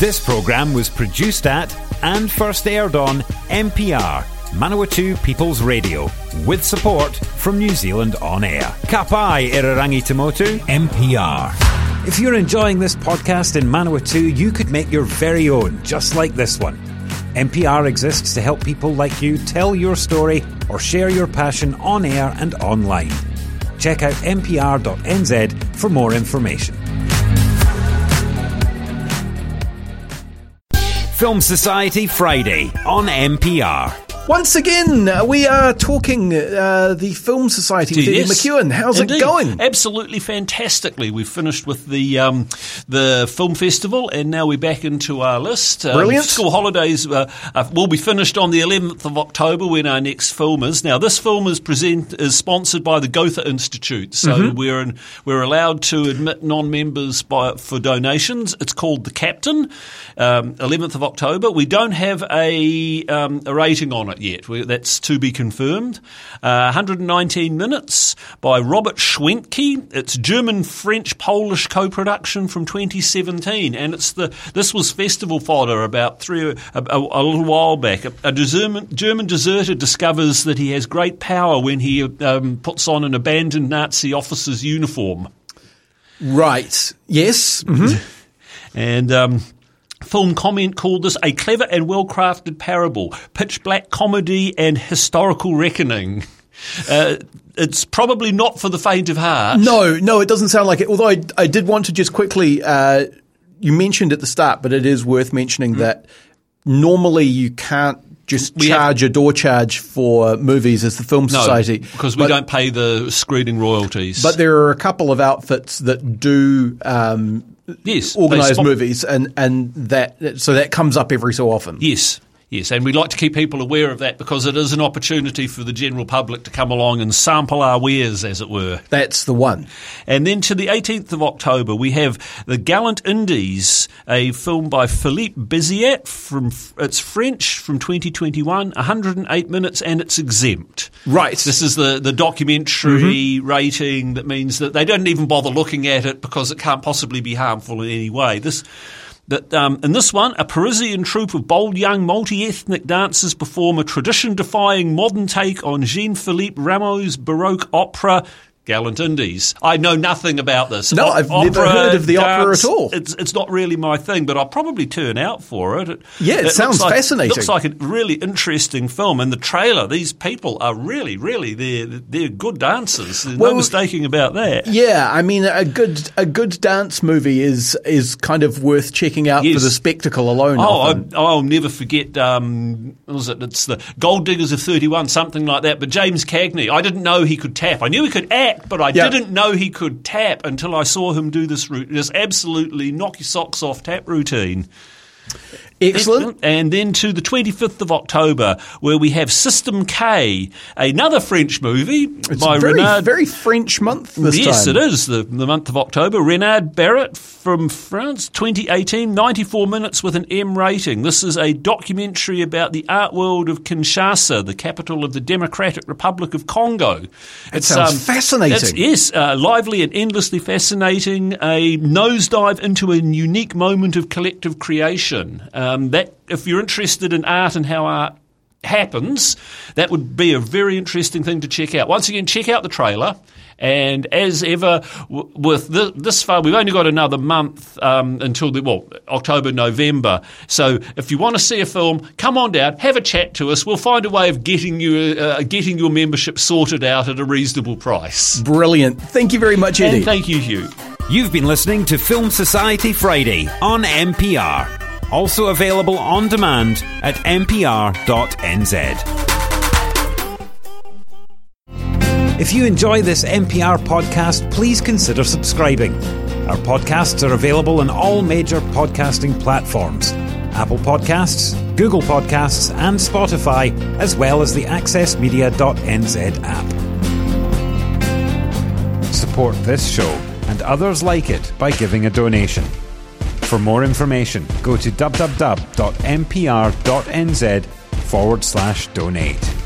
This programme was produced at and first aired on MPR, Manawatu People's Radio, with support from New Zealand On Air. Ka pai Irarangi Tamotu, MPR. If you're enjoying this podcast in Manawatu, you could make your very own, just like this one. NPR exists to help people like you tell your story or share your passion on air and online. Check out npr.nz for more information. Film Society Friday on NPR. Once again, we are talking the Film Society with Eddie McEwen. How's it going? Absolutely fantastically. We've finished with the film festival, and now we're back into our list. Brilliant. School holidays will be finished on the 11th of October when our next film is. Now, this film is sponsored by the Gotha Institute, so we're allowed to admit non-members for donations. It's called The Captain, 11th of October. We don't have a rating on it yet. That's to be confirmed. 119 minutes by Robert Schwenke. It's German-French-Polish co-production from 2017, and this was festival fodder about a little while back. A German deserter discovers that he has great power when he puts on an abandoned Nazi officer's uniform. Right. Yes. Mm-hmm. And film comment called this a clever and well-crafted parable, pitch black comedy and historical reckoning. It's probably not for the faint of heart. No, it doesn't sound like it. Although I did want to just quickly, you mentioned at the start, but it is worth mentioning that normally you can't just charge a door charge for movies as the Film Society. Because we don't pay the screening royalties. But there are a couple of outfits that do organise movies, and that comes up every so often. Yes, and we'd like to keep people aware of that because it is an opportunity for the general public to come along and sample our wares, as it were. That's the one. And then to the 18th of October, we have The Gallant Indies, a film by Philippe Béziat. It's French, from 2021, 108 minutes, and it's exempt. Right. This is the documentary rating that means that they don't even bother looking at it because it can't possibly be harmful in any way. In this one, a Parisian troupe of bold young multi-ethnic dancers perform a tradition-defying modern take on Jean-Philippe Rameau's Baroque opera, Gallant Indies. I know nothing about this. No, I've never heard of the opera at all. It's not really my thing, but I'll probably turn out for it. It sounds fascinating. It looks like a really interesting film. And the trailer, these people are really, they're good dancers. There's no mistaking about that. Yeah, I mean, a good dance movie is kind of worth checking out for the spectacle alone. I'll never forget, what was it? It's the Gold Diggers of 31, something like that. But James Cagney, I didn't know he could tap. I knew he could act, but I didn't know he could tap until I saw him do this absolutely knock your socks off tap routine. Excellent. And then to the 25th of October, where we have System K, another French movie by Renard. Very French month this time. Yes, it is, the month of October. Renard Barrett from France, 2018, 94 minutes with an M rating. This is a documentary about the art world of Kinshasa, the capital of the Democratic Republic of Congo. It sounds fascinating. Lively and endlessly fascinating. A nosedive into a unique moment of collective creation. That if you're interested in art and how art happens, that would be a very interesting thing to check out. Once again, check out the trailer. And as ever, with this far, we've only got another month until October, November. So if you want to see a film, come on down, have a chat to us. We'll find a way of getting your membership sorted out at a reasonable price. Brilliant. Thank you very much, Eddie. And thank you, Hugh. You've been listening to Film Society Friday on NPR. Also available on demand at npr.nz. If you enjoy this NPR podcast, please consider subscribing. Our podcasts are available on all major podcasting platforms: Apple Podcasts, Google Podcasts, and Spotify, as well as the accessmedia.nz app. Support this show and others like it by giving a donation. For more information, go to www.npr.nz/donate.